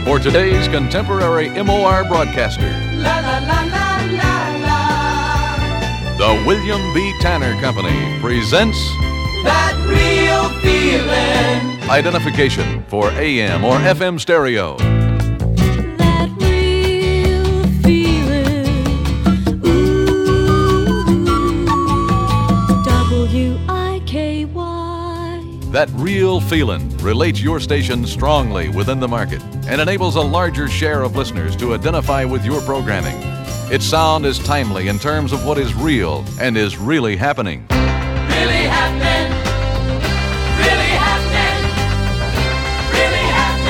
for today's contemporary MOR broadcaster. La la la la la la. The William B. Tanner Company presents That Real Feeling. Identification for AM or FM stereo. That real feeling. Ooh, W-I-K-Y. That Real Feelin' relates your station strongly within the market and enables a larger share of listeners to identify with your programming. Its sound is timely in terms of what is real and is really happening. Really happening. Really happening. Really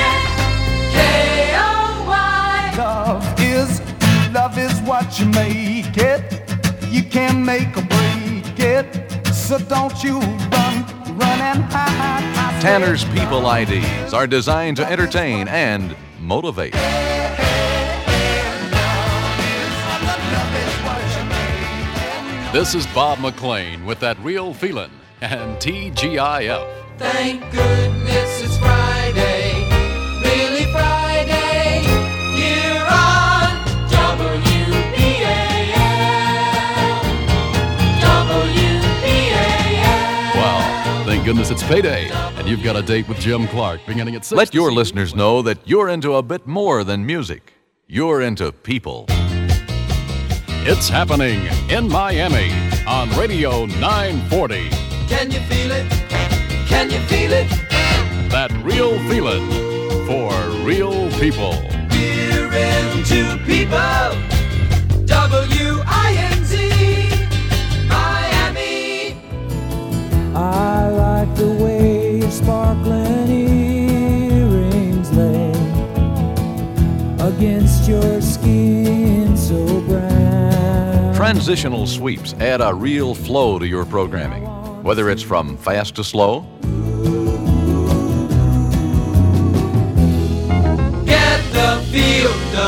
happening. K-O-Y. Love is what you make it. You can't make or break it. So don't you run and hide. Tanner's People IDs are designed to entertain and motivate. This is Bob McLean with That Real Feelin' and TGIF. Thank goodness it's Friday. Really Friday. Here on WBAL. WBAL. Wow, thank goodness it's payday, and you've got a date with Jim Clark beginning at 6. Let your listeners know that you're into a bit more than music. You're into people. It's happening in Miami on Radio 940. Can you feel it? Can you feel it? That Real Feelin' for real people. We're into people. W-I-N-Z. Miami. I like the way your sparkling earrings lay against your skin so brown. Transitional sweeps add a real flow to your programming, whether it's from fast to slow. Get the feel.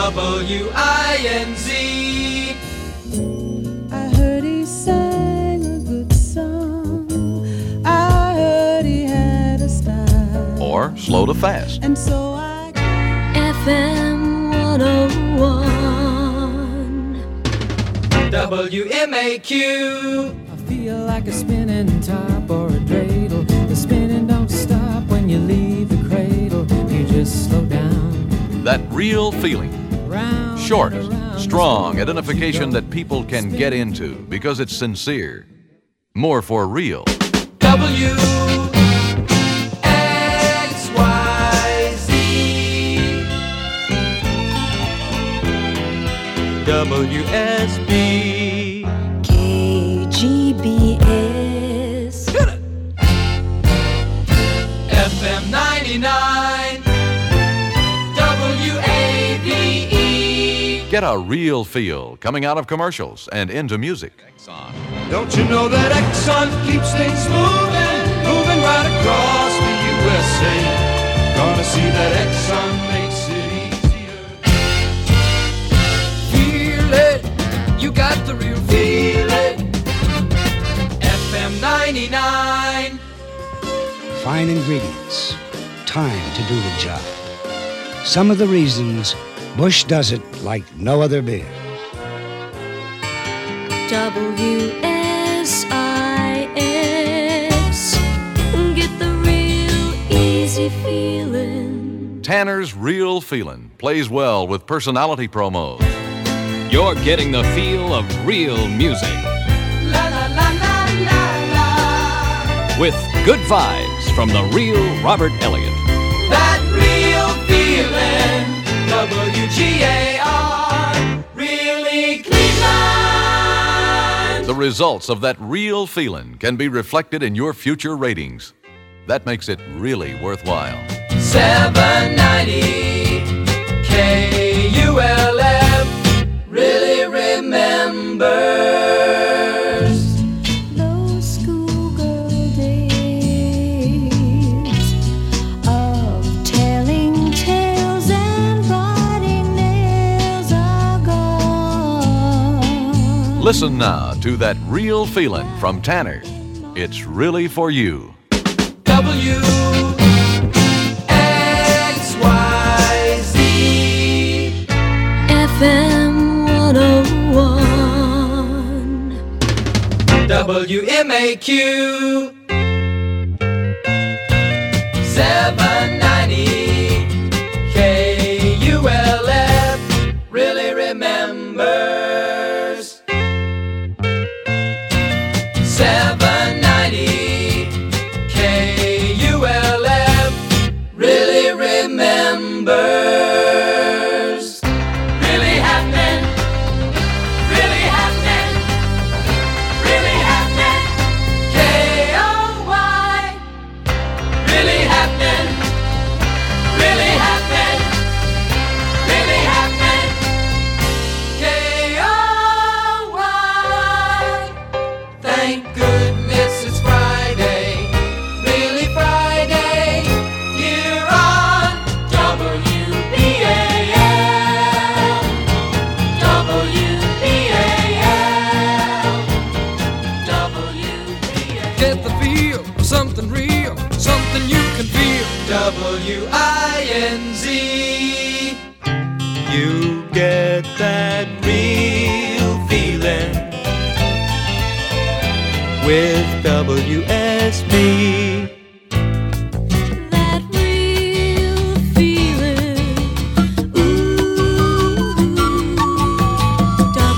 W-I-N-Z. I heard he sang a good song. I heard he had a style. Or slow to fast. And so I FM 101. W-M-A-Q. I feel like a spinning top or a dreidel. The spinning don't stop when you leave the cradle. You just slow down. That real feeling. Round Short, and around strong the identification that people can get into because it's sincere. More for real. W-X-Y-Z. W-S-B. KGBS. FM 99. W-A-V-E. Get a real feel coming out of commercials and into music. Don't you know that Exxon keeps things moving, moving right across the USA? Gonna see that Exxon makes it easier. Feel it, you got the real feeling. FM 99. Fine ingredients, time to do the job. Some of the reasons Bush does it like no other beer. WSIX. Get the real easy feeling. Tanner's Real Feelin' plays well with personality promos. You're getting the feel of real music La la la la la la. with good vibes from the real Robert Elliott. That real feeling. WGAR. Really Cleveland. The results of that real feeling can be reflected in your future ratings. That makes it really worthwhile. 790 KULF really remembers. Those schoolgirl days of telling tales and writing nails are gone. Listen now to that real feeling from Tanner. It's really for you. WXYZ. WMAQ 790 KULF really remembers. 790 KULF really remembers. Really happening, really happening, really happening. KOY, really happening, really happening, really happening. KOY. Thank goodness it's Friday, really Friday, here on WBAL. WBAL. Get the feel of something real, something you can feel. WINZ. You get that real feeling with WSB. That real feeling. Ooh,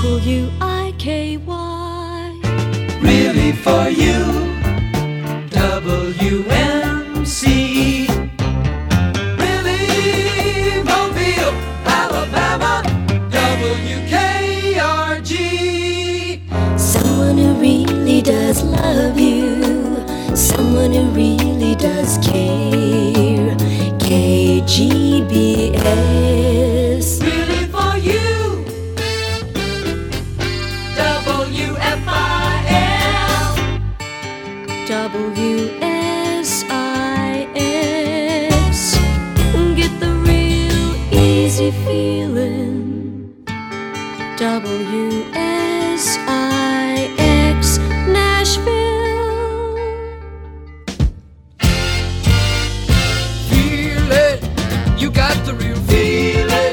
WIKY. Really for you. WMC. Really Mobile, Alabama. WKRG. Someone who really does love you, someone who really does care. KGBS. Really for you. WFIL. WSIX. Get the real easy feeling. WSIX Nashville. Feel it, you got the real Feel it.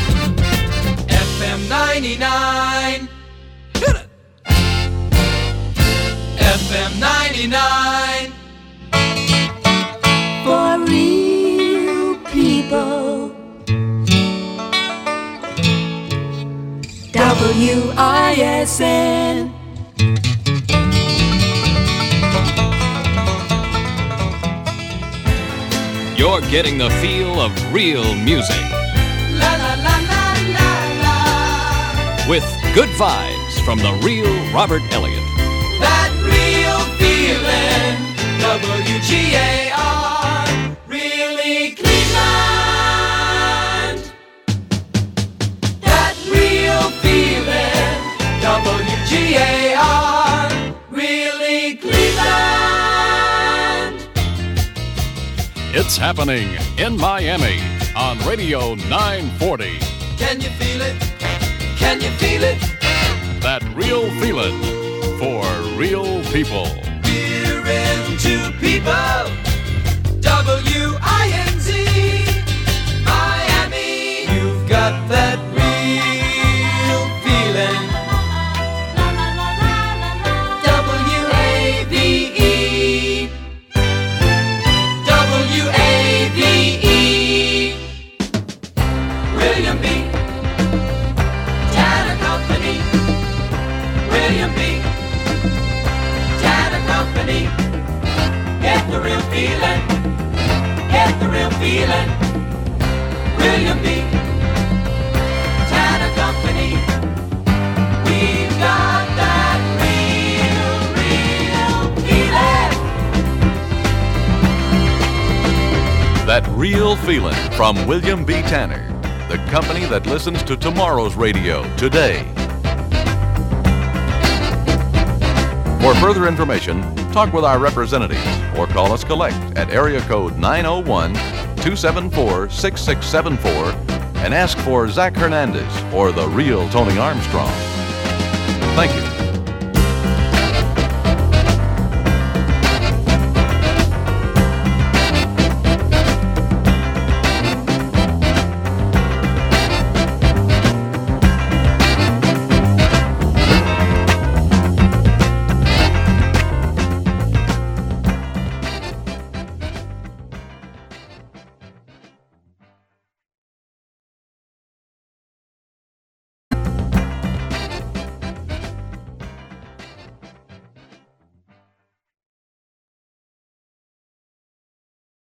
FM 99. Hit it. FM 99. For real people. WISN. You're getting the feel of real music La la la la la la. with good vibes from the real Robert Elliott. That real feeling. WGAR. Really Cleveland. That real feeling. WGAR. Really Cleveland. It's happening in Miami on Radio 940. Can you feel it? Can you feel it? That real feeling for real people. We're into people. WINZ. Miami. You've got that real feeling. WAVE. WAVE. William B. Tanner Company. William B. Tanner Company. Get the real feeling. Get the real feeling. William B. Tanner Company. We've got that real, real feeling. That real feeling from William B. Tanner, the company that listens to tomorrow's radio today. For further information, talk with our representatives or call us collect at area code 901-274-6674 and ask for Zach Hernandez or the real Tony Armstrong. Thank you.